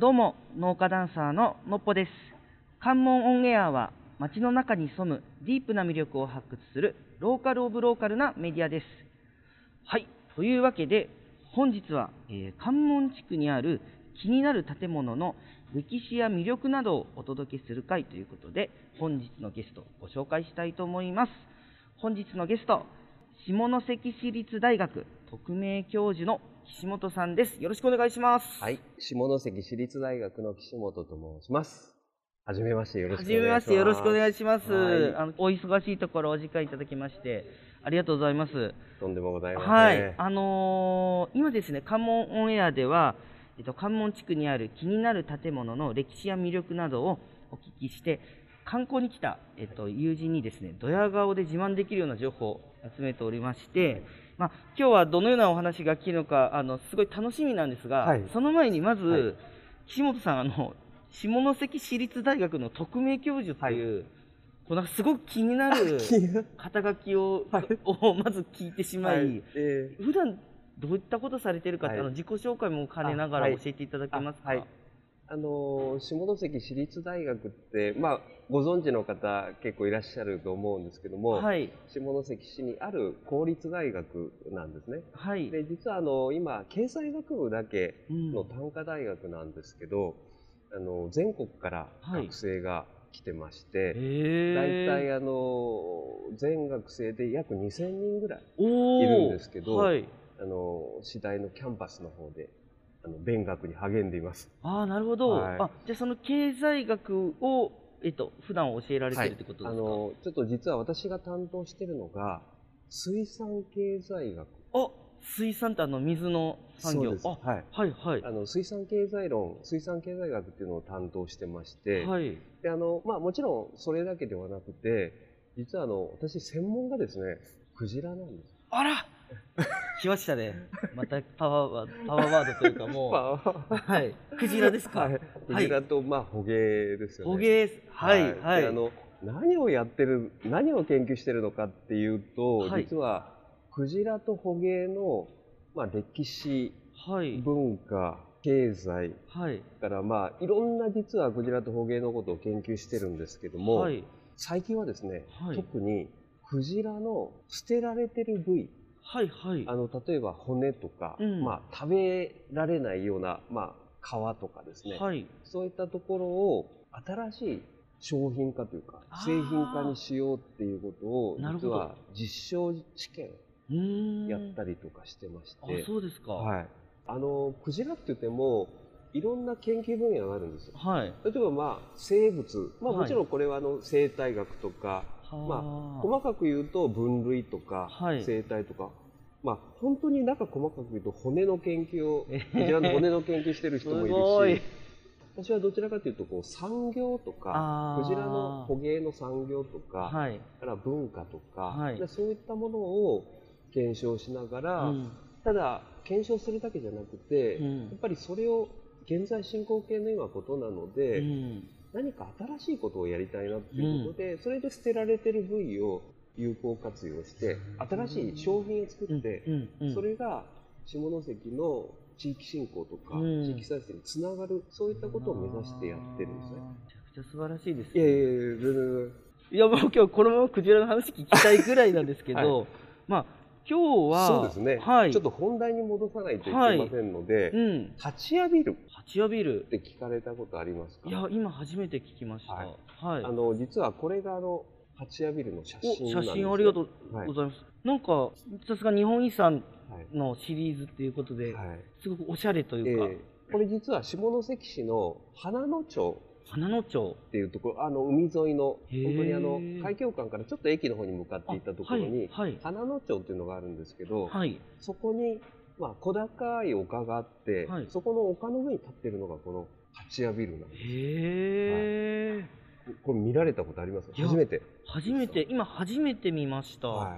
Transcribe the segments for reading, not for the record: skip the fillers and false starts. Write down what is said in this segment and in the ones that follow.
どうも、農家ダンサーののっぽです。関門オンエアは、街の中に潜むディープな魅力を発掘するローカルオブローカルなメディアです。はい、というわけで、本日は、関門地区にある気になる建物の歴史や魅力などをお届けする回ということで、本日のゲストをご紹介したいと思います。本日のゲスト、下関市立大学特命教授の岸本さんです。よろしくお願いします。 はい、下関市立大学の岸本と申します。はじめまして、よろしくお願いします。 はじめまして、よろしくお願いします。 はい、 お忙しいところお時間いただきましてありがとうございます。 とんでもございません。 はい、今ですね、関門オンエアでは、関門地区にある気になる建物の歴史や魅力などをお聞きして、観光に来た、友人にですね、ドヤ顔で自慢できるような情報を集めておりまして、今日はどのようなお話が聞けるのかすごい楽しみなんですが、その前にまず、岸本さん下関市立大学の特命教授っていう、こうなんかすごく気になる肩書きをまず聞いてしまい、普段どういったことされているかって、自己紹介も兼ねながら教えていただけますか。 下関市立大学って、ご存知の方結構いらっしゃると思うんですけども、下関市にある公立大学なんですね。で実は今経済学部だけの単科大学なんですけど、全国から学生が来てまして、大体全学生で約2000人ぐらいいるんですけど、市大のキャンパスの方で勉学に励んでいます。 なるほど。じゃあその経済学を普段教えられているってことですか。 ちょっと実は私が担当しているのが水産経済学。 水産って水の産業。 水産経済論、水産経済学っていうのを担当してまして、でもちろんそれだけではなくて、実は私専門がですね、クジラなんです。 あら来ましたね。またパワーワードというか、もうクジラですか。 クジラと捕鯨ですよね。 捕鯨、 何を研究してるのかっていうと、実はクジラと捕鯨の歴史、文化、経済からいろんな実はクジラと捕鯨のことを研究してるんですけども、最近はですね、特にクジラの捨てられてる部位、例えば骨とか、食べられないような、皮とかですね、そういったところを新しい商品化というか製品化にしようっていうことを実は実証試験やったりとかしてまして。 そうですか。 クジラって言ってもいろんな研究分野があるんですよ。例えば生物、もちろんこれは生態学とか、細かく言うと分類とか生態とか、本当に細かく言うと骨の研究をクジラの骨の研究してる人もいるし私はどちらかというと産業とかクジラの捕鯨の産業とか、から文化とか、そういったものを検証しながら、ただ検証するだけじゃなくて、やっぱりそれを現在進行形のようなことなので、何か新しいことをやりたいなっていうことで、それで捨てられてる部位を有効活用して新しい商品を作って、それが下関の地域振興とか地域再生につながる、そういったことを目指してやってるんですね。 めちゃくちゃ素晴らしいですね。 もう今日このままクジラの話聞きたいぐらいなんですけど、今日はそうですね、ちょっと本題に戻さないといけませんので、八谷ビルって聞かれたことありますか。 今初めて聞きました。 実はこれが八谷ビルの写真なんです。 写真ありがとうございます。なんかさすが日本遺産のシリーズっていうことで、すごくおしゃれというか、 これ実は下関市の花野町っていうところ、海沿いの本当に海峡館からちょっと駅の方に向かっていったところに花野町っていうのがあるんですけど、そこに小高い丘があって、そこの丘の上に立ってるのがこの八谷ビルなんです。これ見られたことありますか。初めて今初めて見ました。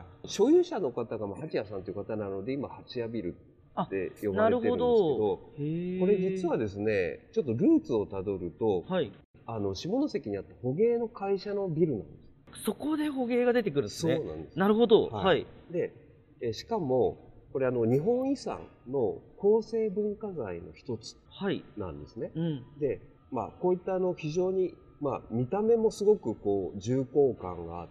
所有者の方が八谷さんという方なので、今八谷ビルって呼ばれてるんですけど、これ実はですね、ちょっとルーツをたどると、下関にあった捕鯨の会社のビルなんです。 そこで捕鯨が出てくるんですね。 そうなんです。 なるほど。 でしかもこれ日本遺産の構成文化財の一つなんですね。で、こういった非常に見た目もすごく重厚感があって、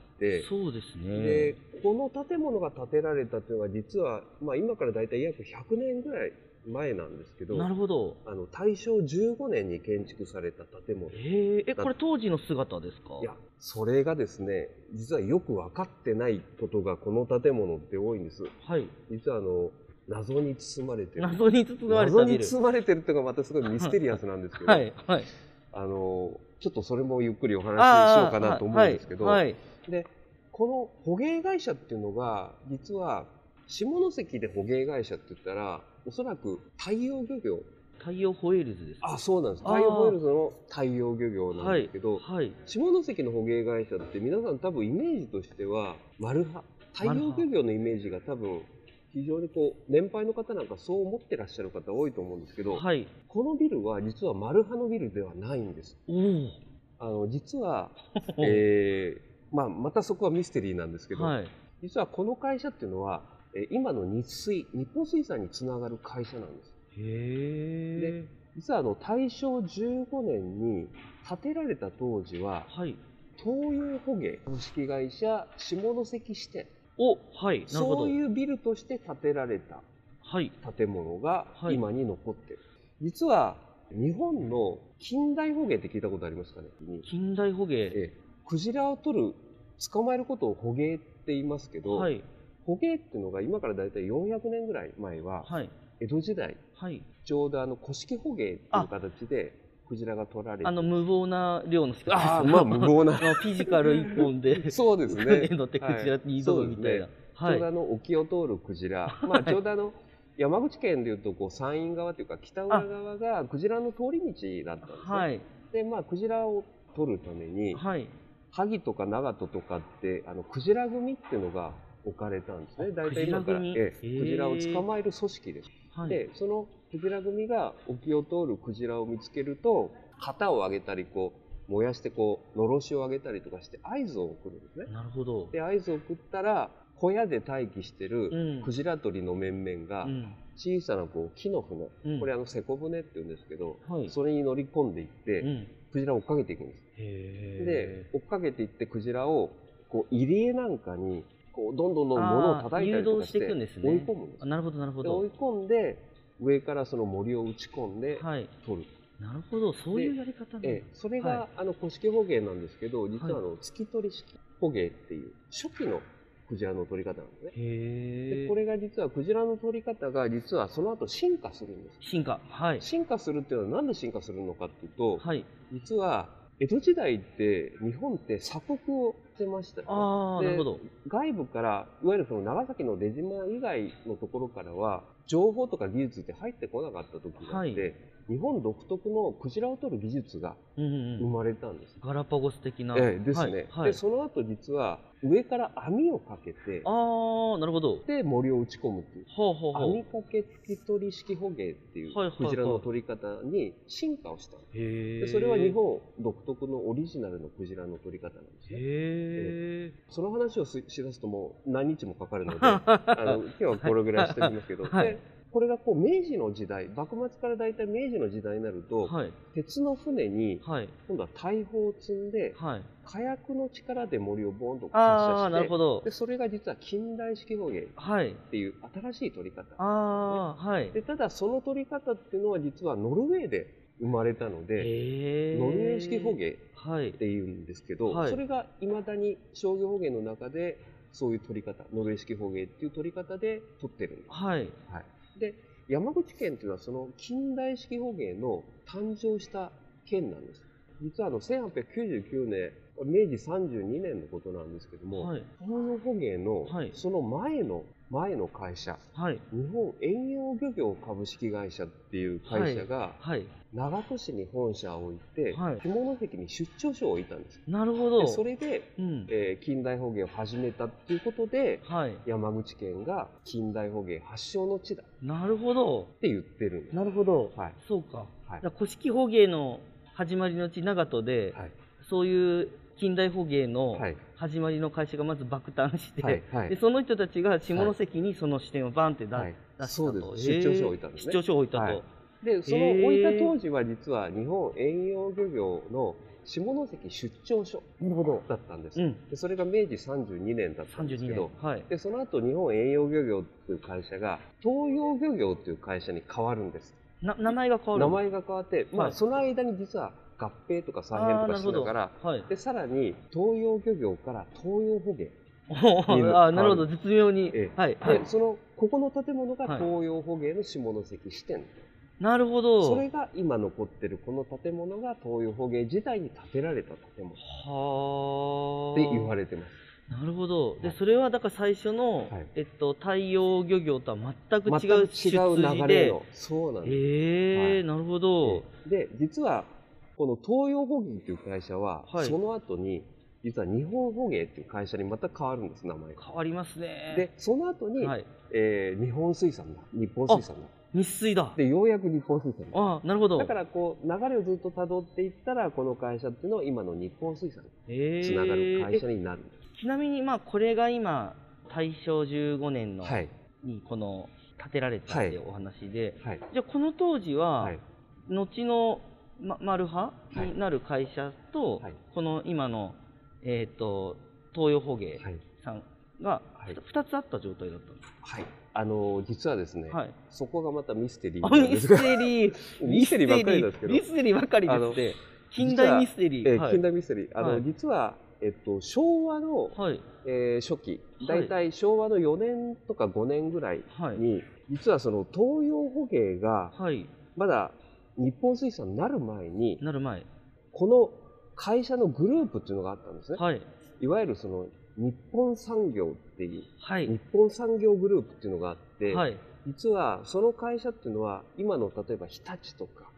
そうですね。 で、この建物が建てられたというのは実は、今からだいたい約100年ぐらい前なんですけど、 なるほど。 大正15年に建築された建物。 これ当時の姿ですか？ いや、それがですね、実はよく分かってないことがこの建物って多いんです。 はい。 実は謎に包まれてる。 謎に包まれてる。 謎に包まれてるっていうのがまたすごいミステリアスなんですけど、 はいはい。 ちょっとそれもゆっくりお話ししようかなと思うんですけど、で、この捕鯨会社っていうのが、実は下関で捕鯨会社って言ったら、おそらく太陽漁業。 太陽ホエールズですか？ そうなんです。太陽ホエールズの太陽漁業なんですけど、下関の捕鯨会社って皆さん多分イメージとしては、マルハ、太陽漁業のイメージが多分、非常に年配の方なんかそう思ってらっしゃる方多いと思うんですけど、このビルは実はマルハのビルではないんです。実は、またそこはミステリーなんですけど、実はこの会社っていうのは、今の日本水産につながる会社なんです。で、実は大正15年に建てられた当時は、東洋捕鯨株式会社下関支店、そういうビルとして建てられた建物が今に残っている。実は日本の近代捕鯨って聞いたことありますかね？ 近代捕鯨、 クジラを捕まえることを捕鯨って言いますけど、捕鯨っていうのが今からだいたい400年ぐらい前は、江戸時代、ちょうど古式捕鯨っていう形でクジラが取られて、 無謀な漁の仕方です。 無謀なフィジカル一本でそうですね。 乗ってクジラに挑むみたいな。 ちょうど沖を通るクジラ、ちょうど山口県でいうと山陰側というか北浦側がクジラの通り道だったんですね。で、クジラを取るために、萩とか長門とかってクジラ組っていうのが置かれたんですね。大体今からクジラを捕まえる組織です。で、そのクジラ組が沖を通るクジラを見つけると、旗を上げたり燃やしてのろしを上げたりとかして合図を送るんですね。 なるほど。 で、合図を送ったら小屋で待機してるクジラ取りの面々が小さな木の船、これ瀬古船って言うんですけど、それに乗り込んでいってクジラを追っかけていくんです。で、追っかけていってクジラを入り江なんかにどんどん物を叩いたりとかして追い込むんです。 なるほどなるほど。 追い込んで上からその銛を打ち込んで取る。 なるほど、そういうやり方なんです。 それが古式捕鯨なんですけど、実は突き取り式捕鯨っていう初期のクジラの取り方なんですね。で、これが実はクジラの取り方が実はその後進化するんです。進化するっていうのはなんで進化するのかっていうと、実は江戸時代って日本って鎖国をしてましたよね。で、外部からいわゆるその長崎の出島以外のところからは情報とか技術って入ってこなかった時があって、日本独特のクジラを取る技術が生まれたんです。 ガラパゴス的な。 ですね。で、その後実は上から網をかけて、 なるほど。 で、銛を打ち込むっていう。網掛け突き取り式捕鯨っていうクジラの取り方に進化をした。で、それは日本独特のオリジナルのクジラの取り方なんですね。その話をしだすともう何日もかかるので、今日はこれぐらいしておきますけど、これが明治の時代、幕末からだいたい明治の時代になると、鉄の船に今度は大砲を積んで、火薬の力で銛をボーンと発射して、でそれが実は近代式捕鯨っていう新しい取り方なんですね。で、ただその取り方っていうのは実はノルウェーで生まれたので、ノルウェー式捕鯨っていうんですけど、それがいまだに商業捕鯨の中でそういう取り方、ノルウェー式捕鯨っていう取り方で取ってるんです。で、山口県というのはその近代式捕鯨の誕生した県なんです。実は1899年、明治32年のことなんですけども、東洋捕鯨のその前の会社、日本遠洋漁業株式会社っていう会社が、長門市に本社を置いて、下関に出張所を置いたんです。 なるほど。 それで、近代捕鯨を始めたっていうことで、山口県が近代捕鯨発祥の地だ。 なるほど。 って言ってるんです。 なるほど。そうか。古式捕鯨の始まりの地長門で、そういう近代捕鯨の始まりの会社がまず爆誕して、でその人たちが下関にその支店をバンって出したと。 出張所を置いたんですね。 出張所を置いたと。 でその置いた当時は実は日本遠洋漁業の下関出張所だったんです。でそれが明治32年だったんですけど、でその後日本遠洋漁業という会社が東洋漁業という会社に変わるんです。 名前が変わる。 名前が変わって、その間に実は合併とか再編とかしながら、でさらに東洋漁業から東洋捕鯨。 なるほど、絶妙に。 でここの建物が東洋捕鯨の下関支店。 なるほど。 それが今残ってるこの建物が東洋捕鯨時代に建てられた建物って言われてます。 なるほど。でそれはだから最初の太陽漁業とは全く違う出流れの。そうなんです。 なるほど。 で実はこの東洋捕鯨という会社はその後に実は日本捕鯨っていう会社にまた変わるんです、名前が。 変わりますね。 でその後に日本水産だ、日本水産だ。 日水だ。 でようやく日本水産だ。 なるほど。 だからこう流れをずっと辿っていったらこの会社っていうのは今の日本水産につながる会社になるんです。 ちなみにこれが今大正15年のにこの建てられたっていうお話で、じゃあこの当時は後のマルハになる会社とこの今の東洋捕鯨さんが2つあった状態だったんですか？ 実はですね、そこがまたミステリーなんですが。 ミステリーばっかりなんですけど。 ミステリーばっかりですね。近代ミステリー。 近代ミステリー。実は、昭和の、初期、だいたい昭和の4年とか5年ぐらいに、実はその東洋捕鯨が、まだ日本水産になる前に、この会社のグループっていうのがあったんですね。いわゆるその日本産業っていう、日本産業グループっていうのがあって、実はその会社っていうのは今の例えば日立とか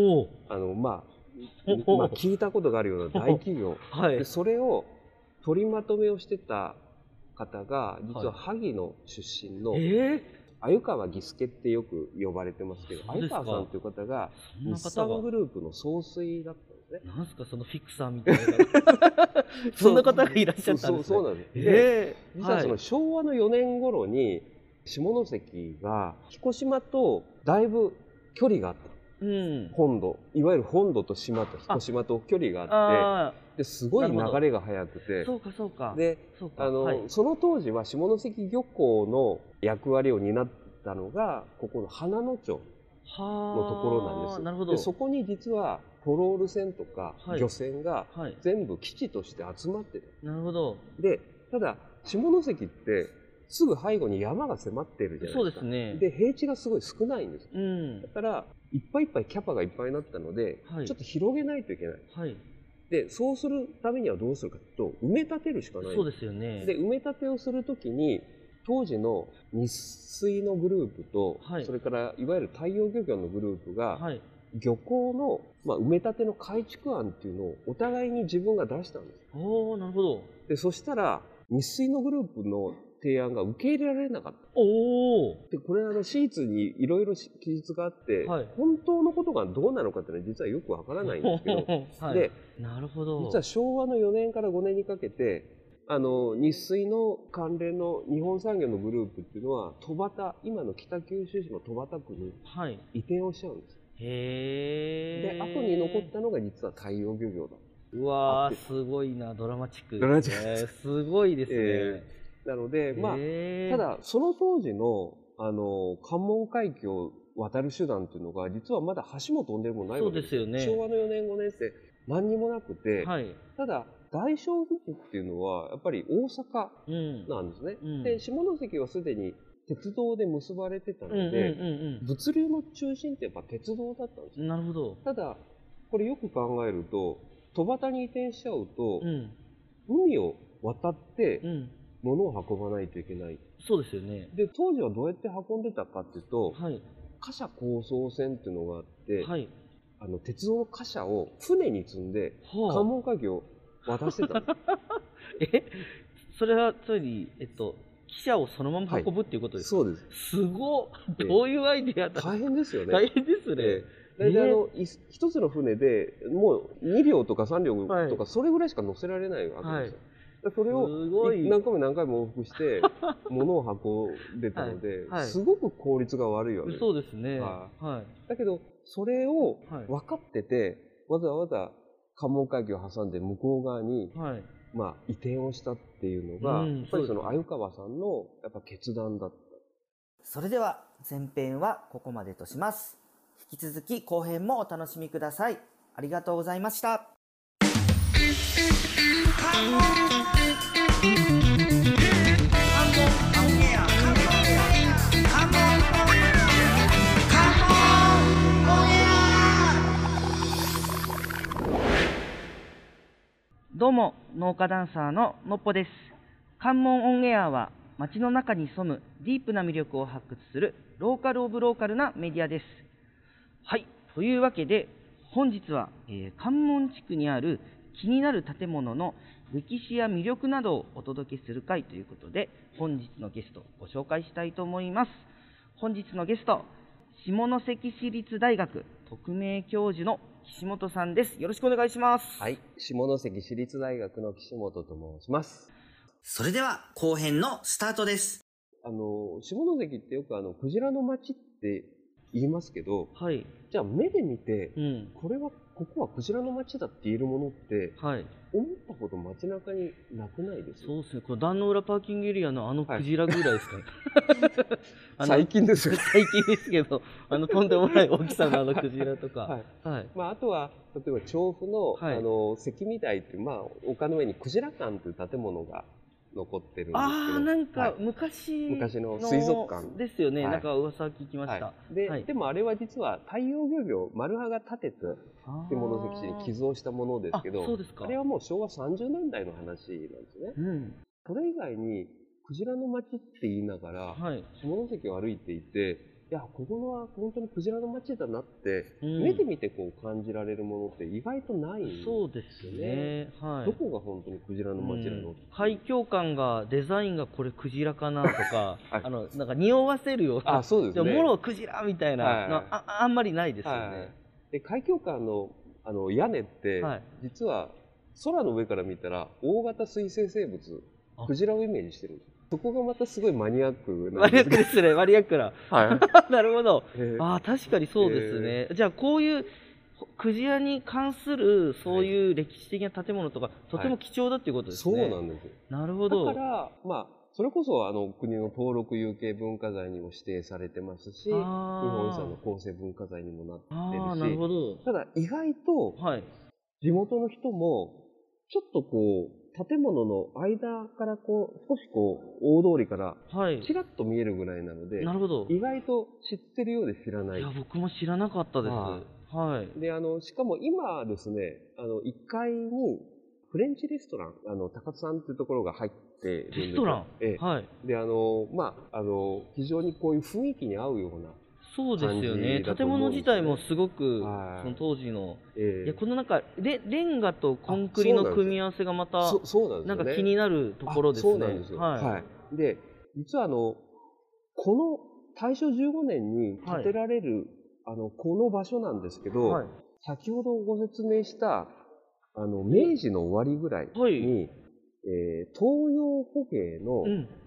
聞いたことがあるような大企業、でそれを取りまとめをしてた方が実は萩の出身の鮎川義介ってよく呼ばれてますけど、鮎川さんという方が日産グループの総帥だったんですね。 なんすかそのフィクサーみたいなそんな方がいらっしゃったんですね。 そうなんです。で実はその昭和の4年頃に下関が彦島とだいぶ距離があった。本土、いわゆる本土と島と彦島と距離があって、ですごい流れが速くて、でその当時は下関漁港の役割を担ったのがここの花野町のところなんです。でそこに実はトロール船とか漁船が全部基地として集まってる。でただ下関ってすぐ背後に山が迫っているじゃないですか。で平地がすごい少ないんです。だからいっぱいいっぱいキャパがいっぱいになったので、ちょっと広げないといけない。でそうするためにはどうするかというと埋め立てるしかない。で埋め立てをするときに当時の日水のグループと、それからいわゆる太陽漁業のグループが、漁港の、埋め立ての改築案っていうのをお互いに自分が出したんです。でそしたら日水のグループの提案が受け入れられなかった。でこれシーツにいろいろ記述があって、本当のことがどうなのかっていうのは実はよくわからないんですけど、で実は昭和の4年から5年にかけて日水の関連の日本産業のグループっていうのは戸畑、今の北九州市の戸畑区に移転をしちゃうんです。で後に残ったのが実は太陽漁業だ。 うわーすごいな、ドラマチックですね。すごいですね。 なのでただその当時の関門海峡を渡る手段っていうのが実はまだ橋も飛んでるもんないわけですよね。昭和の4年5年って何にもなくて、ただ大正基地っていうのはやっぱり大阪なんですね。で下関はすでに鉄道で結ばれてたので、物流の中心ってやっぱ鉄道だったんですよ。ただこれよく考えると戸畑に移転しちゃうと、海を渡って物を運ばないといけない。で当時はどうやって運んでたかっていうと、貨車構想船っていうのがあって、鉄道の貨車を船に積んで関門海峡を渡してたんです。 それはつまり汽車をそのまま運ぶっていうことですか？ そうです。 すごっ、どういうアイデアだ。 大変ですよね。 大変ですね。 大体一つの船でもう2両とか3両とかそれぐらいしか乗せられないわけですよ。それを何回も何回も往復して物を運んでたので、すごく効率が悪いわけです。 そうですね。 だけどそれを分かってて、わざわざ関門海峡を挟んで向こう側に、移転をしたっていうのが、やっぱりその鮎川さんのやっぱ決断だった。 それでは前編はここまでとします。引き続き後編もお楽しみください。ありがとうございました。 どうも、農家ダンサーののっぽです。関門オンエアは街の中に潜むディープな魅力を発掘するローカルオブローカルなメディアです。はい、というわけで本日は、関門地区にある気になる建物の歴史や魅力などをお届けする回ということで、本日のゲストをご紹介したいと思います。本日のゲスト、下関市立大学特命教授の岸本さんです。よろしくお願いします。 はい、下関市立大学の岸本と申します。 それでは後編のスタートです。 下関ってよくクジラの町って言いますけど、じゃあ目で見て、ここはクジラの町だって言えるものって、思ったほど街中になくないですか？ そうですね。これ壇ノ浦パーキングエリアのクジラぐらいですかね。 最近ですよ。 最近ですけど、とんでもない大きさのクジラとか。 あとは例えば調布の関見台っていう丘の上にクジラ館という建物が残ってるんですけど、 なんか昔の水族館ですよね。なんか噂聞きました。 でもあれは実は太陽漁業丸羽が建てて下関市に寄贈したものですけど、あれはもう昭和30年代の話なんですね。それ以外にクジラの町って言いながら、下関を歩いていて、いや、ここは本当にクジラの町だなって、目で見てこう感じられるものって意外とないんですよね。 そうですね。 どこが本当にクジラの町なの？ 海峡館がデザインがこれクジラかなとか、なんか匂わせるような、 そうですね。 もろクジラみたいな、あんまりないですよね。 で、海峡館の屋根って、実は空の上から見たら大型水生生物、クジラをイメージしてるんです。そこがまたすごいマニアックなんです。 マニアックですね、マニアックな。なるほど。確かにそうですね。じゃあこういうクジラに関するそういう歴史的な建物とか、とても貴重だっていうことですね。 そうなんです。 なるほど。 だからそれこそ国の登録有形文化財にも指定されてますし、日本遺産の構成文化財にもなってるし、 なるほど。 ただ意外と地元の人もちょっと建物の間から少し大通りからちらっと見えるぐらいなので、意外と知ってるようで知らない。 いや、僕も知らなかったです。 で、しかも今ですね、1階にフレンチレストラン、高津さんっていうところが入ってるんですよ。 レストラン？ で、非常にこういう雰囲気に合うような。 そうですよね。建物自体もすごく、その当時の、このなんかレンガとコンクリの組み合わせがまた、なんか気になるところですね。 そうなんですよ。で、実はこの大正15年に建てられる、この場所なんですけど、先ほどご説明した、明治の終わりぐらいに、東洋捕鯨の、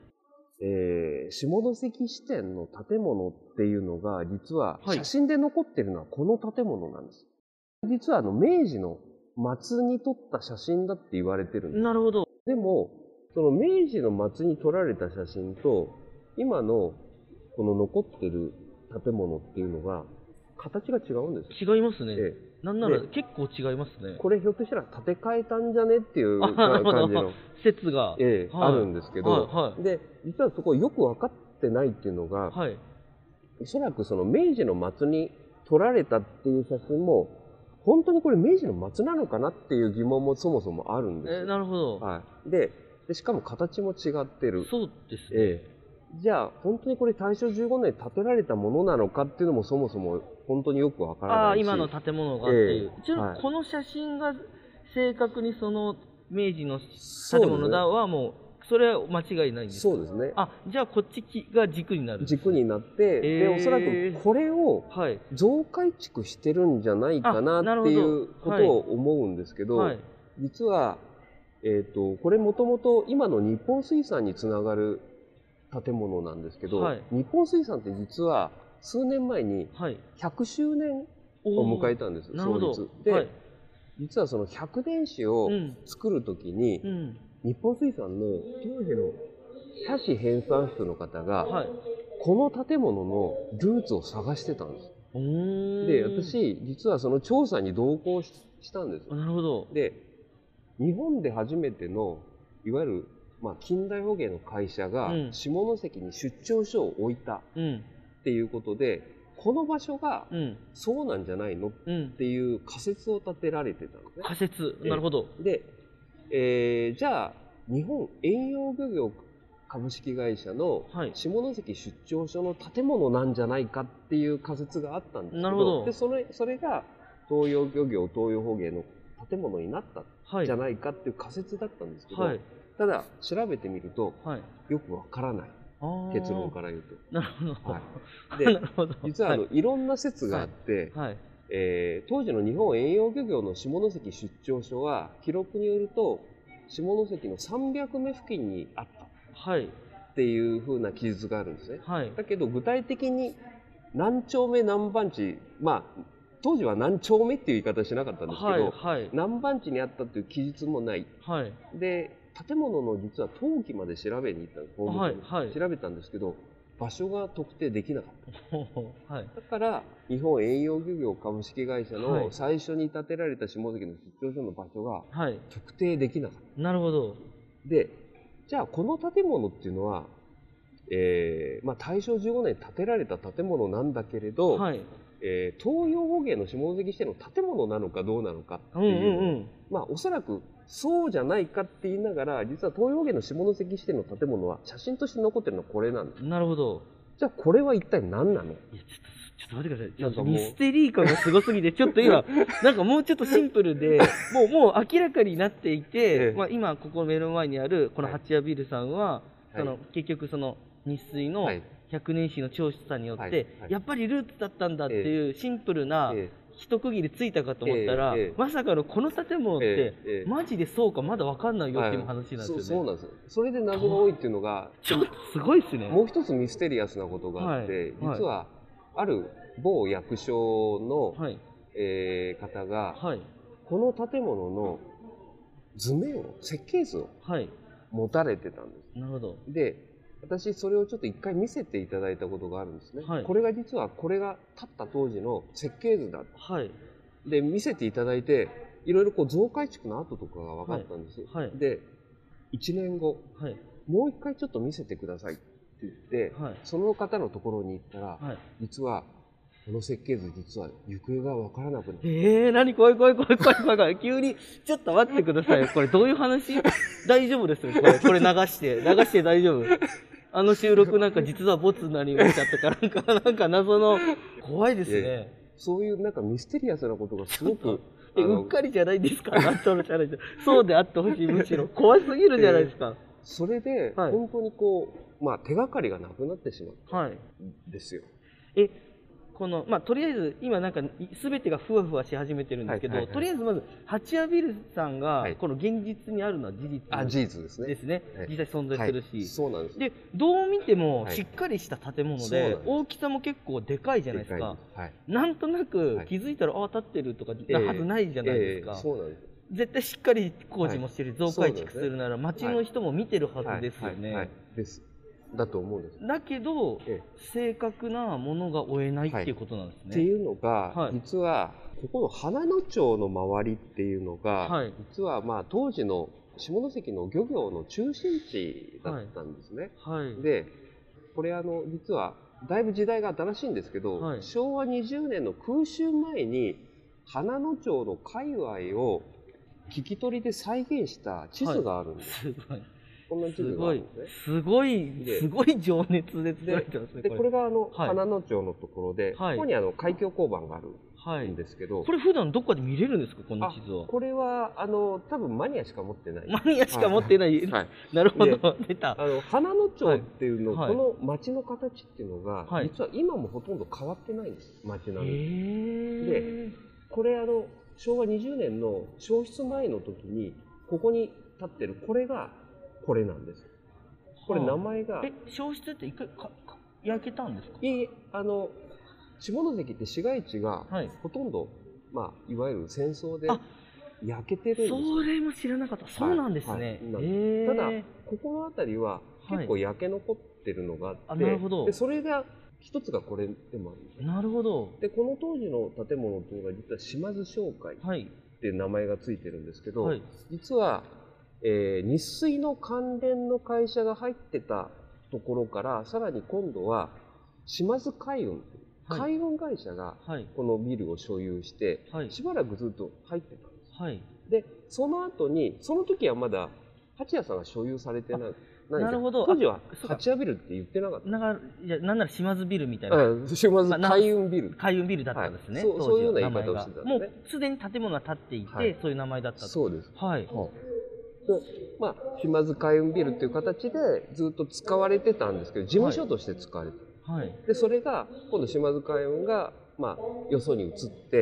下関支店の建物っていうのが実は写真で残ってるのはこの建物なんです。実は明治の末に撮った写真だって言われてるんです。 なるほど。 でもその明治の末に撮られた写真と今のこの残ってる建物っていうのが形が違うんです。 違いますね。なんなら結構違いますね。 これひょっとしたら建て替えたんじゃねっていう感じの説が、 あるんですけど、で実はそこよく分かってないっていうのが、おそらくその明治の末に撮られたっていう写真も本当にこれ明治の末なのかなっていう疑問もそもそもあるんですよ。 なるほど。 でしかも形も違ってる。 そうですね。 じゃあ本当にこれ大正15年に建てられたものなのかっていうのもそもそも本当によくわからないし、 今の建物がっていう、この写真が正確にその明治の建物だはもうそれは間違いないんですか？ そうですね。 じゃあこっちが軸になる。 軸になって、でおそらくこれを増改築してるんじゃないかなっていうことを思うんですけど、実は、これもともと今の日本水産につながる建物なんですけど、日本水産って実は数年前に100周年を迎えたんです、創立。で、実はその100年史を作るときに、日本水産の当時の社史編纂室の方が、この建物のルーツを探してたんです。で、私、実はその調査に同行したんです。 なるほど。 で、日本で初めての、いわゆる、近代捕鯨の会社が下関に出張所を置いたっていうことで、この場所がそうなんじゃないのっていう仮説を立てられてたんですね。 仮説、なるほど。 で、じゃあ日本遠洋漁業株式会社の下関出張所の建物なんじゃないかっていう仮説があったんですけど、でそれが東洋漁業東洋捕鯨の建物になったんじゃないかっていう仮説だったんですけど、ただ調べてみると、よくわからない。結論から言うと。 なるほど。 で、実はいろんな説があって、当時の日本遠洋漁業の下関出張所は記録によると下関の300目付近にあったっていうふうな記述があるんですね。だけど具体的に何丁目何番地、当時は何丁目っていう言い方しなかったんですけど、何番地にあったという記述もない。で、建物の実は登記まで調べに行ったんです。ホームページに調べたんですけど、場所が特定できなかった。だから日本遠洋漁業株式会社の最初に建てられた下関の出張所の場所が特定できなかった。 なるほど。 で、じゃあこの建物っていうのは、大正15年に建てられた建物なんだけれど、東洋捕鯨の下関支店の建物なのかどうなのかっていうの、おそらくそうじゃないかって言いながら、実は東洋捕鯨の下関支店の建物は写真として残ってるのはこれなんです。 なるほど。 じゃあこれは一体何なの？ ちょっと待ってください。なんかミステリー感がすごすぎて、ちょっと今、なんかもうちょっとシンプルで、もう明らかになっていて、今ここ目の前にあるこの八谷ビルさんは、結局その日水の100年史の調査によって、やっぱりルーツだったんだっていうシンプルな一区切りついたかと思ったら、まさかのこの建物って、マジでそうかまだ分かんないよっていう話なんですよね。 そうなんですよ。それで謎が多いっていうのが、 ちょっとすごいですね。 もう一つミステリアスなことがあって、実はある某役所の方が、この建物の図面を、設計図を持たれてたんです。 なるほど。 で、私それをちょっと一回見せていただいたことがあるんですね。これが実はこれが建った当時の設計図だ。で見せていただいて、いろいろこう増改築の跡とかが分かったんです。で1年後、もう一回ちょっと見せてくださいって言って、その方のところに行ったら、実はこの設計図実は行方が分からなくなる。 何怖い急にちょっと待ってくださいよ。これどういう話？大丈夫ですよ。これ流して大丈夫。あの収録なんか実はボツになりましたとかなんか謎の怖いですね。 そういうなんかミステリアスなことがすごくうっかりじゃないですか。そうであってほしい。むしろ怖すぎるじゃないですか。 それで本当にこう手がかりがなくなってしまったんですよ。 このとりあえず今なんか全てがふわふわし始めてるんですけど、とりあえずまず八谷ビルさんがこの現実にあるのは事実ですね。実際存在するし、 そうなんです。 でどう見てもしっかりした建物で、大きさも結構でかいじゃないですか。なんとなく気づいたら建ってるとかなはずないじゃないですか。絶対しっかり工事もしてる、増改築するなら町の人も見てるはずですよね。 だと思うんです。 だけど、正確なものが追えないっていうことなんですね。 っていうのが、実はここの花野町の周りっていうのが、実は当時の下関の漁業の中心地だったんですね。で、これ実はだいぶ時代が新しいんですけど、昭和20年の空襲前に花野町の界隈を聞き取りで再現した地図があるんです。こんな地図があるんですね。 すごい情熱で作られてますね。 で、これが花野町のところで、ここに海峡交番があるんですけど、 これ普段どこかで見れるんですか、この地図は。 これは多分マニアしか持ってない。 マニアしか持ってない。なるほど、出た。 花野町っていうの、この町の形っていうのが、実は今もほとんど変わってないんです、町並み。で、これ昭和20年の焼失前の時にここに立ってるこれがこれなんです。これ名前が。 焼失って一回焼けたんですか？ いえ、下関って市街地がほとんど、いわゆる戦争で焼けてるんです。 それも知らなかった。そうなんですね。 ただここの辺りは結構焼け残ってるのがあって、でそれが一つがこれでもあるんです。 なるほど。 でこの当時の建物というのが実は島津商会っていう名前がついてるんですけど、実は、日水の関連の会社が入ってたところからさらに今度は島津海運という海運会社がこのビルを所有して、しばらくずっと入ってたんです。でその後にその時はまだ八谷さんが所有されてない。なるほど。当時は八谷ビルって言ってなかった。 なんなら島津ビルみたいな。 島津海運ビル。 海運ビルだったんですね。 そういうような言い方をしてたんですね。 もうすでに建物が建っていて、そういう名前だった。 そうです。はい。島津海運ビルっていう形でずっと使われてたんですけど、事務所として使われてた。でそれが今度島津海運がよそに移って、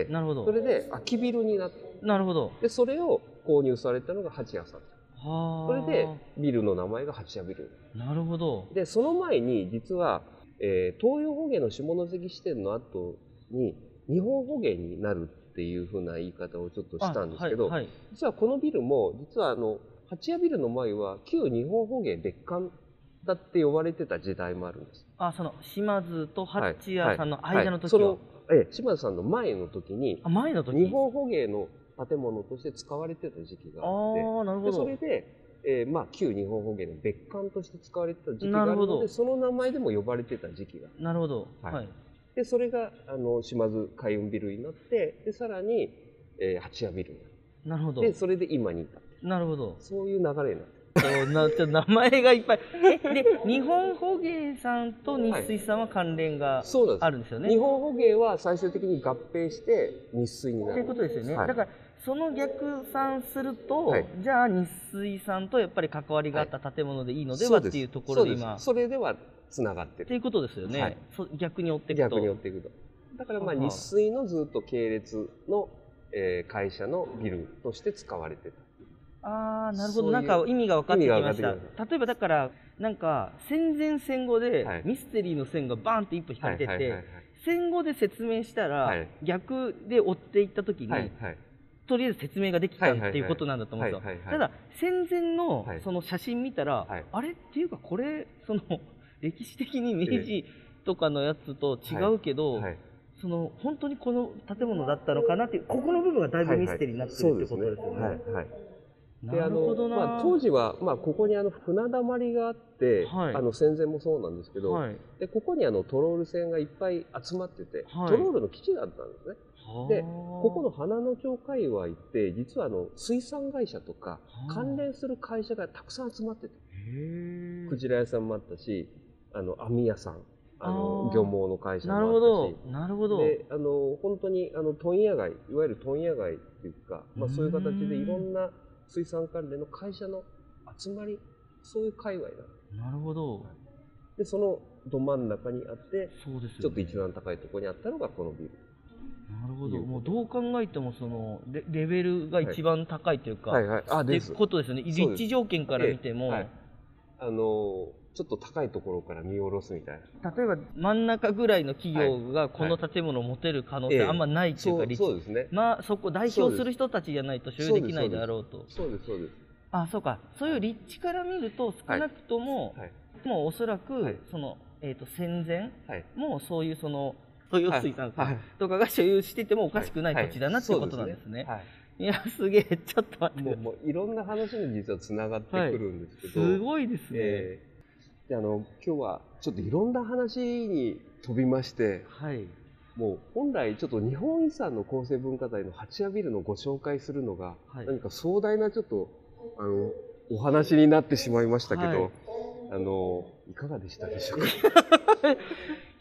それで空きビルになった。 なるほど。 でそれを購入されたのが八谷さん。それでビルの名前が八谷ビル。 なるほど。 でその前に実は、東洋捕鯨の下関支店の後に日本捕鯨になるっていうふうな言い方をちょっとしたんですけど、実はこのビルも実は八谷ビルの前は旧日本捕鯨別館だって呼ばれてた時代もあるんです。 その島津と八谷さんの間の時は、 島津さんの前の時に日本捕鯨の建物として使われてた時期があって、それで、旧日本捕鯨の別館として使われてた時期があるので、その名前でも呼ばれてた時期が。 なるほど。 でそれが島津海運ビルになって、でさらに、八谷ビルになるほど。 でそれで今に至る。 なるほど。 そういう流れになって。 名前がいっぱい。で、日本捕鯨さんと日水さんは関連があるんですよね。 日本捕鯨は最終的に合併して日水になる。 ということですよね。だからその逆算すると、じゃあ日水さんとやっぱり関わりがあった建物でいいのではっていうところで今。 それではつながってる。 っていうことですよね。逆に追っていくと。 逆に追っていくと。だから日水のずっと系列の会社のビルとして使われてた。 なるほど。なんか意味が分かってきました。例えばだからなんか戦前戦後でミステリーの線がバーンって一歩引かれてて、戦後で説明したら逆で追っていった時にとりあえず説明ができたっていうことなんだと思うんですよ。ただ戦前のその写真見たら、あれっていうかこれその歴史的に明治とかのやつと違うけど、その本当にこの建物だったのかなっていうここの部分がだいぶミステリーになってるってことですよね。 で当時は、ここに船だまりがあって、戦前もそうなんですけど、でここにトロール船がいっぱい集まってて、トロールの基地だったんですね。でここの花野町界隈って実は水産会社とか関連する会社がたくさん集まってて、クジラ屋さんもあったし、網屋さん、漁網の会社もあったし、 なるほど。 で本当に問屋街、いわゆる問屋街っていうか、そういう形でいろんな水産関連の会社の集まり、そういう界隈なるほど。 でそのど真ん中にあって、ちょっと一番高いところにあったのがこのビル。 なるほど。もうどう考えてもそのレベルが一番高いというか、ってことですよね。立地条件から見ても、 ちょっと高いところから見下ろすみたいな。 例えば真ん中ぐらいの企業がこの建物を持てる可能性あんまないっていうか、 そうですね。 そこ代表する人たちじゃないと所有できないだろうと。 そうですそうです。 そうか。そういう立地から見ると少なくとも、もうおそらくその戦前もそういうその豊水さんとかが所有しててもおかしくない土地だなってことなんですね。いやすげえ、ちょっと待って。 もういろんな話に実はつながってくるんですけど、 すごいですね。 で今日はちょっといろんな話に飛びまして、もう本来ちょっと日本遺産の構成文化財の八谷ビルのご紹介するのが、何か壮大なちょっとお話になってしまいましたけど、いかがでしたでしょうか。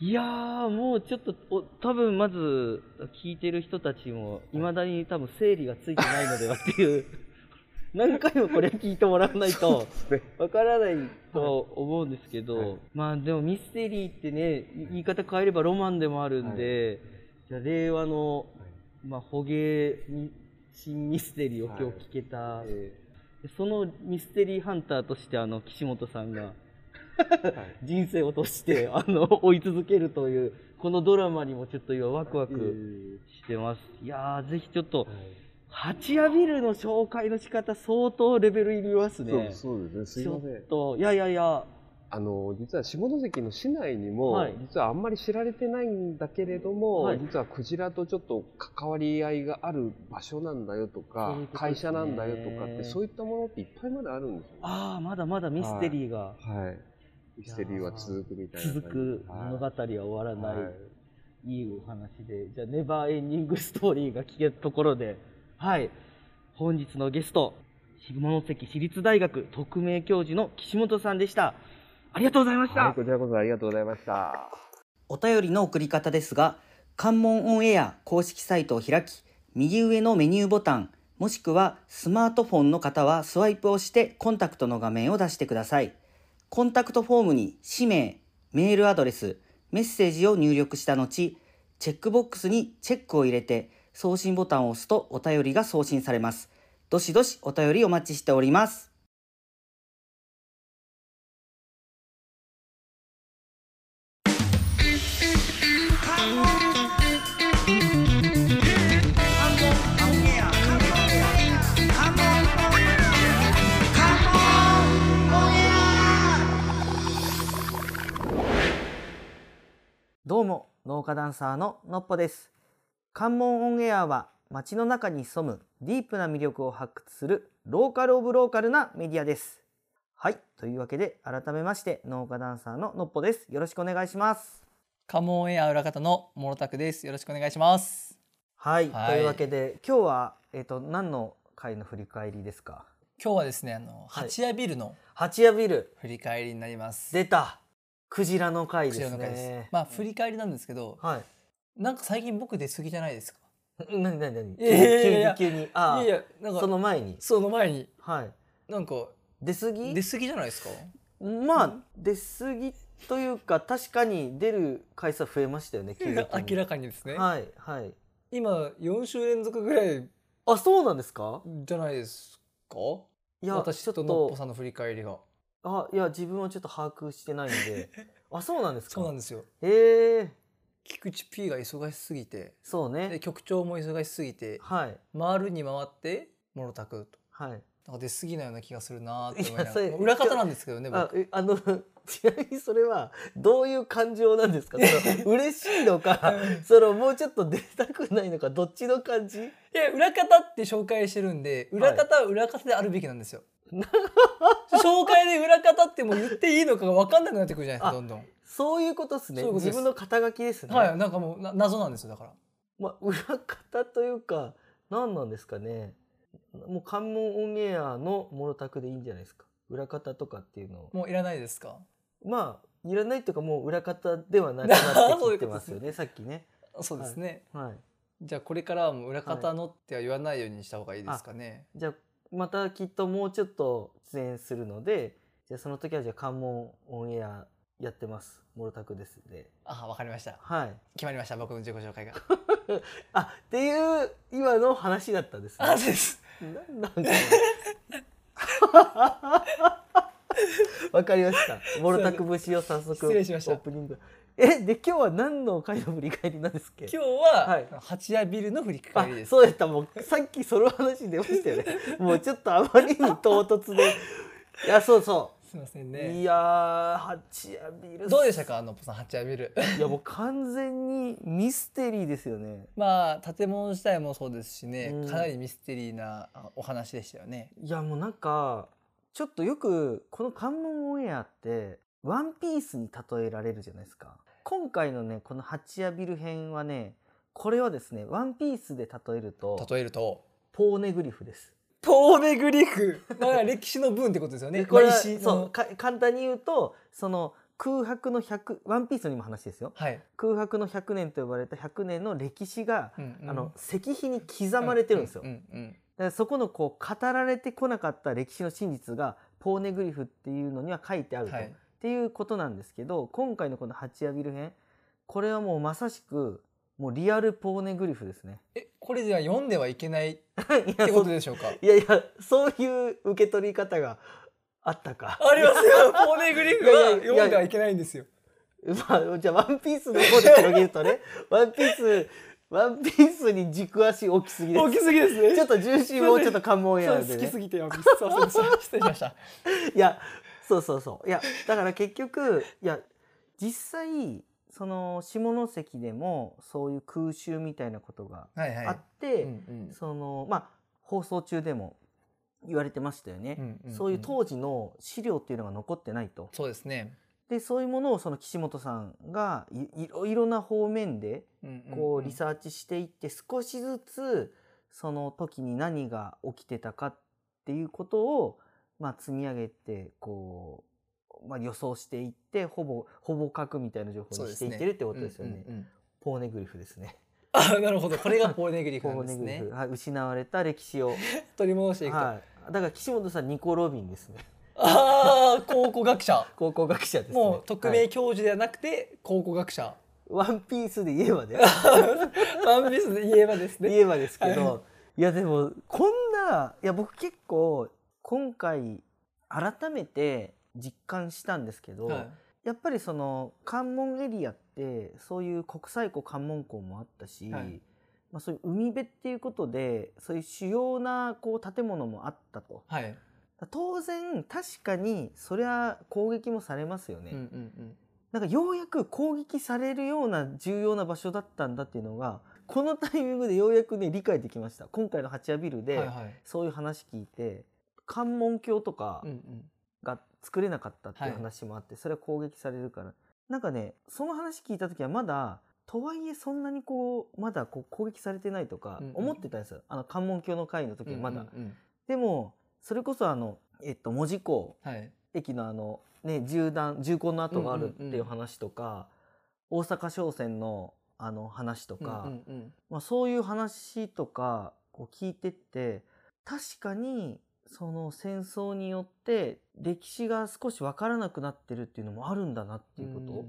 いやー、もうちょっと多分まず聞いてる人たちもいまだに多分整理がついてないのではっていう何回もこれ聞いてもらわないとわからないと思うんですけど、はい、まあでもミステリーってね、言い方変えればロマンでもあるんで、はい、じゃあ令和の、まあ、捕鯨新ミステリーを今日聞けた、はい、そのミステリーハンターとして岸本さんが人生を通して追い続けるというこのドラマにもちょっと今ワクワクしてます。いやー、ぜひちょっと、八谷ビルの紹介の仕方相当レベルいりますね。 そうですね。すいません。 ちょっといや実は下関の市内にも、はい、実はあんまり知られてないんだけれども、はい、実はクジラとちょっと関わり合いがある場所なんだよとか、会社なんだよとかってそういったものっていっぱいまだあるんですよ、ね。 ああ、まだまだミステリーが。 はい。ミステリーは続くみたいな。 続く物語は終わらない、いいお話で、じゃあネバーエンディングストーリーが聞けるところで、はい。本日のゲスト、下関市立大学特命教授の岸本さんでした。ありがとうございました。 はい、こちらこそありがとうございました。 お便りの送り方ですが、関門オンエア公式サイトを開き、右上のメニューボタン、もしくはスマートフォンの方はスワイプをしてコンタクトの画面を出してください。コンタクトフォームに氏名、メールアドレス、メッセージを入力した後、チェックボックスにチェックを入れて送信ボタンを押すとお便りが送信されます。どしどしお便りお待ちしております。どうも、農家ダンサーののっぽです。関門オンエアは街の中に潜むディープな魅力を発掘するローカルオブローカルなメディアです。はい、というわけで改めまして農家ダンサーののっぽです。よろしくお願いします。 関門オンエア裏方の諸拓です。よろしくお願いします。 はい、というわけで今日は何の回の振り返りですか？ 今日はですね、八谷ビルの八谷ビル振り返りになります。 出た。クジラの回ですね。 まあ振り返りなんですけど、 はい、 なんか最近僕出過ぎじゃないですか？ 何急になんかその前にはいなんか出過ぎじゃないですか？ まあ出過ぎというか確かに出る回数増えましたよね。 明らかにですね。 はいはい。 今4週連続ぐらい。 あ、そうなんですか？ じゃないですか？ いや、 私とのっぽさんの振り返りが。 いや自分はちょっと把握してないんであ、そうなんですか？ そうなんですよ。 菊池 P が忙しすぎて、 そうね。 で局長も忙しすぎて、 はい、 回るに回って諸拓と、 はい、 なんか出過ぎないような気がするなって思いながら。裏方なんですけどね。僕ちなみにそれはどういう感情なんですか？嬉しいのかもうちょっと出たくないのか、どっちの感じ？ いや、裏方って紹介してるんで、裏方は裏方であるべきなんですよ。紹介で裏方ってもう言っていいのかが分かんなくなってくるじゃないですか、どんどん。 そういうことですね。自分の肩書きですね。 はい、なんかもう謎なんですよ。だから、 裏方というか何なんですかね。もう関門オンエアの諸拓でいいんじゃないですか。裏方とかっていうのもういらないですか？ まあいらないというか、もう裏方ではなくなってきてますよね。さっきね。 そうですね。 はい。 じゃあこれからはもう裏方のっては言わないようにした方がいいですかね。 じゃあまたきっともうちょっと出演するので、じゃあその時はじゃあ関門オンエアやってます。諸拓ですで。 わかりました。 はい。 決まりました。僕の自己紹介が。 っていう今の話だったんですね。 です。 なんかわかりました。諸拓節を早速失礼しました。 オープニング。で今日は何の回の振り返りなんですっけ？ 今日は八谷ビルの振り返りです。 そうやった。もうさっきその話出ましたよね。もうちょっとあまりに唐突で。いや、そうそう。 すいませんね。 いやー、八谷ビル。 どうでしたか、のっぽさん、八谷ビル。 いや、もう完全にミステリーですよね。 まあ建物自体もそうですしね、かなりミステリーなお話でしたよね。 いや、もうなんかちょっとよくこの関門オンエアってワンピースに例えられるじゃないですか。今回のね、この八谷ビル編はね、これはですね、ワンピースで例えるとポーネグリフです。 ポーネグリフ、だから歴史の分ってことですよね。 これはそう簡単に言うと、その空白のワンピースの今話ですよ、 はい、 空白の100年と呼ばれた100年の歴史が、石碑に刻まれてるんですよ。だからそこのこう語られてこなかった歴史の真実がポーネグリフっていうのには書いてあると、っていうことなんですけど、今回のこのハチアビル編、これはもうまさしくもうリアルポーネグリフですね。 これじゃ読んではいけないってことでしょうか。 いやそういう受け取り方があったか。 ありますよ。ポーネグリフは読んではいけないんですよ。 まあ、じゃあワンピースの方で広げるとね、ワンピースに軸足大きすぎです。 大きすぎですね。 ちょっと重心もちょっと関門やでね。 好きすぎて失礼しました。 いや、そう。いや、だから結局、実際その下関でもそういう空襲みたいなことがあって、その放送中でも言われてましたよね。そういう当時の資料っていうのが残ってないと。 そうですね。 でそういうものをその岸本さんがいろいろな方面でこうリサーチしていって、少しずつその時に何が起きてたかっていうことを積み上げてこう、予想していってほぼ書くみたいな情報にしていってるってことですよね。ポーネグリフですね。 あ、なるほど。これがポーネグリフなんですね。 失われた歴史を取り戻していくと。 だから岸本さんニコ・ロビンですね。 考古学者。 考古学者ですね。 もう特命教授ではなくて考古学者。 ワンピースで言えばね。 ワンピースで言えばですね。 言えばですけど、いやでもこんな、僕結構今回改めて実感したんですけど、やっぱりその関門エリアってそういう国際湖関門港もあったし、そういう海辺っていうことでそういう主要なこう建物もあったと。当然確かにそれは攻撃もされますよね。なんかようやく攻撃されるような重要な場所だったんだっていうのがこのタイミングでようやくね理解できました。今回のハチアビルでそういう話聞いて、関門橋とかが作れなかったっていう話もあって、それは攻撃されるから、なんかねその話聞いた時はまだとはいえそんなにこうまだこう攻撃されてないとか思ってたんですよ。関門橋の会の時はまだ。でもそれこそ門司港駅の銃痕の跡があるっていう話とか、大阪商船の話とか、そういう話とかこう聞いてって確かにその戦争によって歴史が少し分からなくなってるっていうのもあるんだなっていうこと。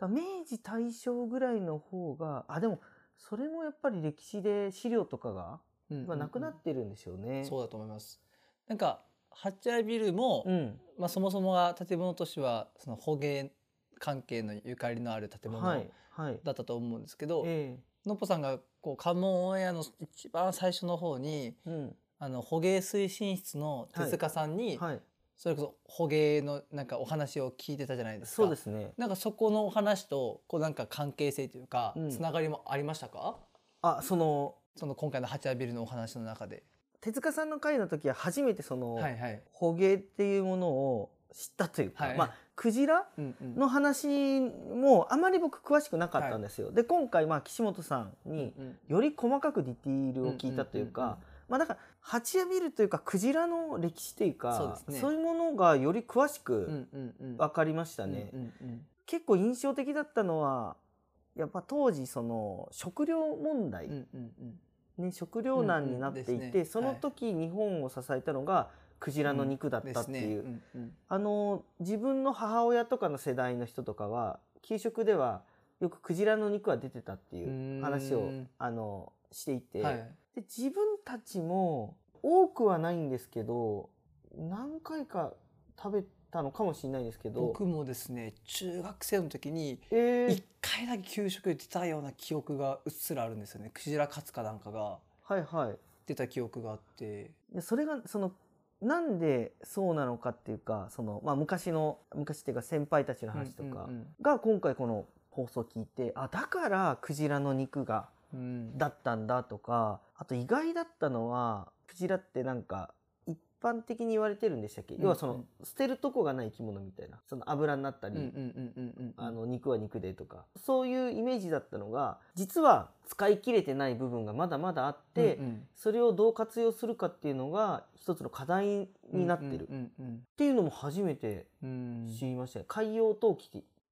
明治大正ぐらいの方がでもそれもやっぱり歴史で資料とかがなくなってるんでしょうね。 そうだと思います。なんかハチアビルも、そもそもが建物としてはその捕鯨関係のゆかりのある建物だったと思うんですけど、のっぽさんがこう関門オンエアの一番最初の方に、捕鯨推進室の手塚さんに、それこそ捕鯨のなんかお話を聞いてたじゃないですか。 そうですね。 なんかそこのお話とこうなんか関係性というか、つながりもありましたか？ その今回のハチアビルのお話の中で。 手塚さんの回の時は初めてその捕鯨っていうものを知ったというか、クジラの話もあまり僕詳しくなかったんですよ。で今回岸本さんにより細かくディティールを聞いたというか、だからハチアビルというかクジラの歴史というか、そういうものがより詳しく分かりましたね。結構印象的だったのはやっぱ当時その食料問題、食糧難になっていて、その時日本を支えたのがクジラの肉だったっていう、自分の母親とかの世代の人とかは給食ではよくクジラの肉は出てたっていう話をしていて、で自分たちも多くはないんですけど何回か食べたのかもしれないですけど、 僕もですね中学生の時に1回だけ給食で出たような記憶がうっすらあるんですよね。クジラカツかなんかが出た記憶があって、 それがそのなんでそうなのかっていうか、その昔っていうか先輩たちの話とかが今回この放送聞いて、だからクジラの肉がだったんだとか、あと意外だったのはクジラってなんか一般的に言われてるんでしたっけ、要はその捨てるとこがない生き物みたいな、その油になったり肉は肉でとか、そういうイメージだったのが実は使い切れてない部分がまだまだあって、それをどう活用するかっていうのが一つの課題になってるっていうのも初めて知りましたね。海洋投棄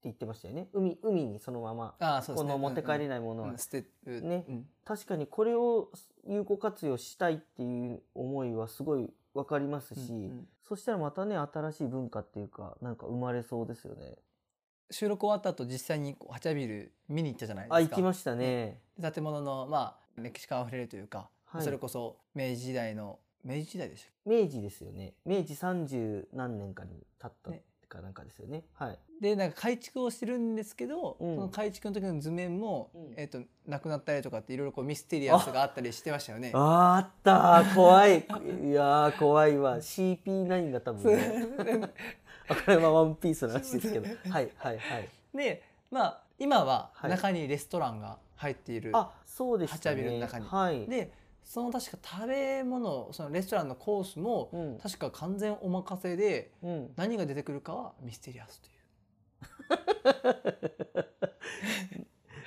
言ってましたよね。海にそのまま、この持って帰れないものは、 捨てるね、確かにこれを有効活用したいっていう思いはすごい分かりますし、そしたらまたね、新しい文化っていうか、なんか生まれそうですよね。 収録終わった後、実際にハチャビル見に行ったじゃないですか。 行きましたね。 建物の歴史感あふれるというか、それこそ明治時代でしたっけ？ 明治ですよね。明治30何年かに建ったかなんかですよね。はい。 でなんか改築をしてるんですけど、その改築の時の図面も、なくなったりとかっていろいろミステリアスがあったりしてましたよね。 あった怖い。いや怖いわ。CP9 が多分ね。これはワンピースの話ですけど。はいはいはい。 で今は中にレストランが入っている。 そうですね。 ハチャビルの中に。 はい。 でその確か食べ物、そのレストランのコースも、確か完全お任せで、何が出てくるかはミステリアスという。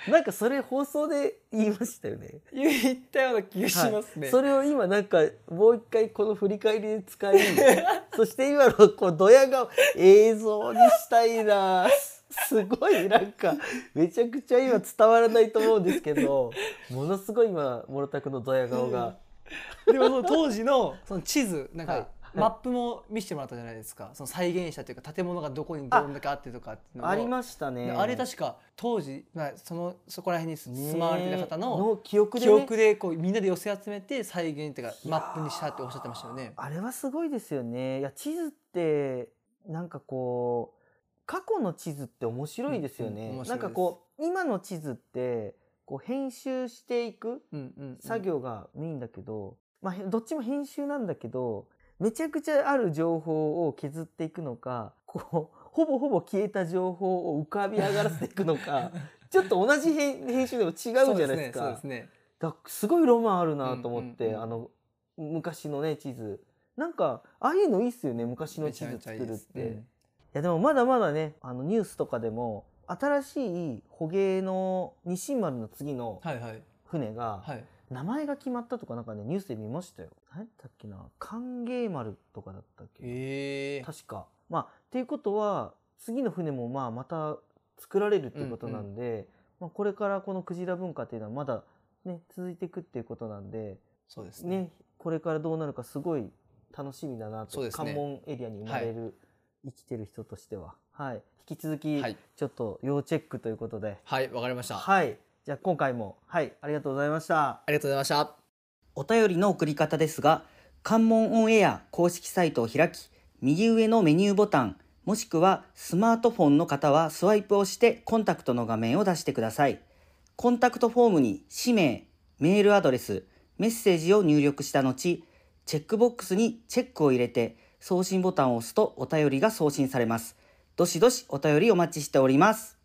なんかそれ放送で言いましたよね。 言ったような気がしますね。 それを今なんかもう一回この振り返りで使いそして今のこうドヤ顔映像にしたいな。すごいなんかめちゃくちゃ今伝わらないと思うんですけど、ものすごい今諸田君のドヤ顔が、 でもその当時のその地図なんかマップも見せてもらったじゃないですか。その再現したというか建物がどこにどんだけあってとかっていうのもありましたね。 あれ確か当時そこら辺に住まわれていた方の記憶でこうみんなで寄せ集めて再現っていうかマップにしたっておっしゃってましたよね。 あれはすごいですよね。いや地図ってなんかこう過去の地図って面白いですよね。なんかこう今の地図ってこう編集していく作業がメインだけど、どっちも編集なんだけど、めちゃくちゃある情報を削っていくのか、こうほぼ消えた情報を浮かび上がらせていくのかちょっと同じ編集でも違うじゃないですか。 そうですね。 だからすごいロマンあるなと思って、昔のね地図なんかああいうのいいっすよね。昔の地図作るって。いやでもまだまだね、ニュースとかでも新しい捕鯨のニシン丸の次の船が名前が決まったとかなんかねニュースで見ましたよ。何だっけな、歓迎丸とかだったっけ、確か。っていうことは次の船もまた作られるっていうことなんで、これからこのクジラ文化っていうのはまだね続いていくっていうことなんで、 そうですね。 これからどうなるかすごい楽しみだなと、関門エリアに生まれる、生きてる人としては、引き続きちょっと要チェックということで。 はい、わかりました。 じゃあ今回もありがとうございました。 ありがとうございました。 お便りの送り方ですが、関門オンエア公式サイトを開き、右上のメニューボタン、もしくはスマートフォンの方はスワイプをしてコンタクトの画面を出してください。コンタクトフォームに氏名、メールアドレス、メッセージを入力した後、チェックボックスにチェックを入れて送信ボタンを押すとお便りが送信されます。どしどしお便りお待ちしております。